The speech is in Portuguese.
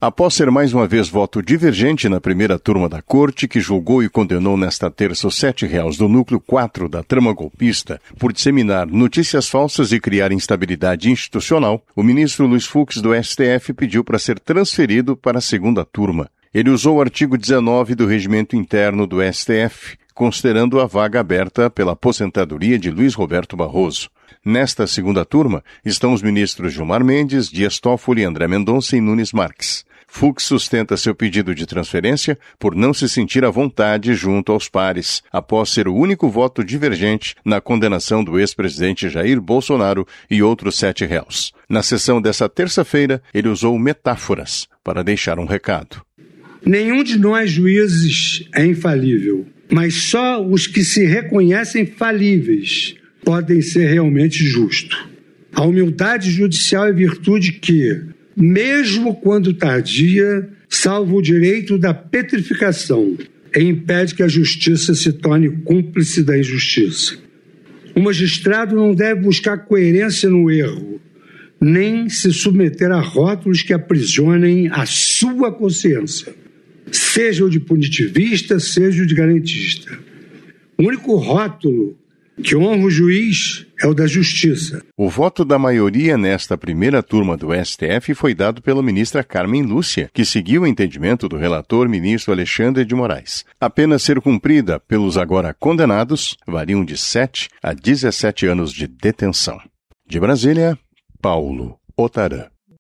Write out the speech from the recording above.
Após ser mais uma vez voto divergente na primeira turma da Corte, que julgou e condenou nesta terça os 7 réus do núcleo 4 da trama golpista por disseminar notícias falsas e criar instabilidade institucional, o ministro Luiz Fux do STF pediu para ser transferido para a segunda turma. Ele usou o artigo 19 do Regimento Interno do STF, considerando a vaga aberta pela aposentadoria de Luiz Roberto Barroso. Nesta segunda turma estão os ministros Gilmar Mendes, Dias Toffoli, André Mendonça e Nunes Marques. Fux sustenta seu pedido de transferência por não se sentir à vontade junto aos pares, após ser o único voto divergente na condenação do ex-presidente Jair Bolsonaro e outros 7 réus. Na sessão dessa terça-feira, ele usou metáforas para deixar um recado. Nenhum de nós juízes é infalível, mas só os que se reconhecem falíveis podem ser realmente justos. A humildade judicial é virtude que, mesmo quando tardia, salva o direito da petrificação e impede que a justiça se torne cúmplice da injustiça. O magistrado não deve buscar coerência no erro, nem se submeter a rótulos que aprisionem a sua consciência, seja o de punitivista, seja o de garantista. O único rótulo que honra o juiz é o da justiça. O voto da maioria nesta primeira turma do STF foi dado pela ministra Carmen Lúcia, que seguiu o entendimento do relator ministro Alexandre de Moraes. A pena a ser cumprida pelos agora condenados variam de 7 a 17 anos de detenção. De Brasília, Paulo Otarã.